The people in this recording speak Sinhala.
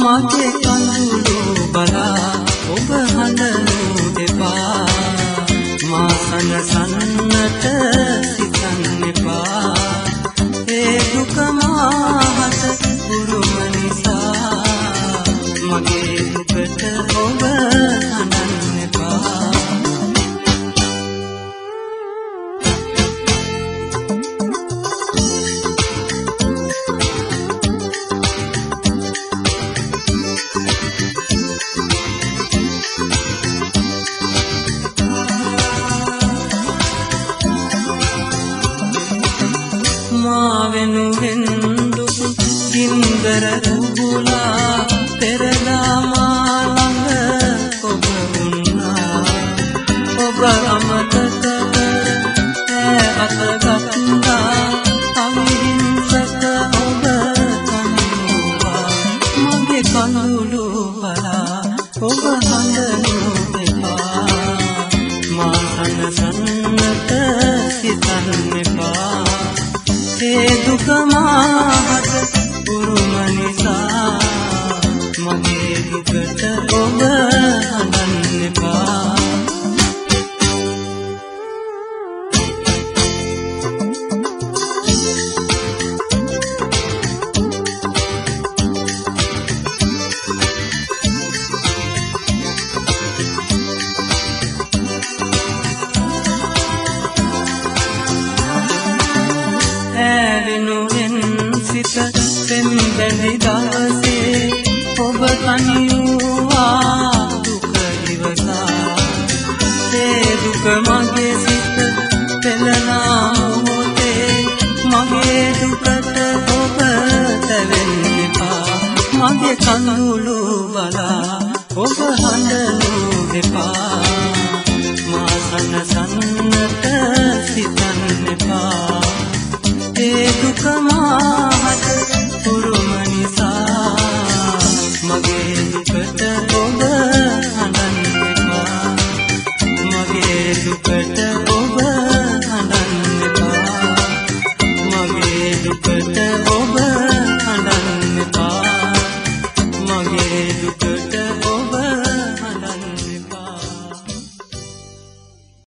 මගේ කඳුළු බලා ඔබ හඬනු දෙපා මා සනසන්නට සිතන්න එපා ඒ දුක මාහට උරුම නිසා මගේ දුකට ඔබ හඬන්න එපා වෙනුවෙන් දුක් ගින්දර දුබුලා පෙරදා මා ළඟ ඔබ වුණා ඔබ අමතක කර අතගත්තා අවිහිංසක ඔබ කනුවා මගේ කඳුළු බලා ඔබ හඬනු එපා මා සනසන්නට සිතන්න එපා ඒ දුක මාහට උරුම නිසා මගේ දුකට ඔබ හඬන්න එපා පෙම්බැලි දවසේ ඔබ තනියුවා දුක ඉවසා ඒ දුක මගේ සිත පෙළනා මොහොතේ මගේ දුකට ඔබ තැවෙන්න එපා මගේ කඳුළු බලා ඔබ හඬනු එපා මා සනසන්නට සිතන්න එපා ඒ දුක මාහට උරුම නිසා මගේ දුකට ඔබ හඬන්න එපා මගේ දුකට ඔබ හඬන්න එපා මගේ දුකට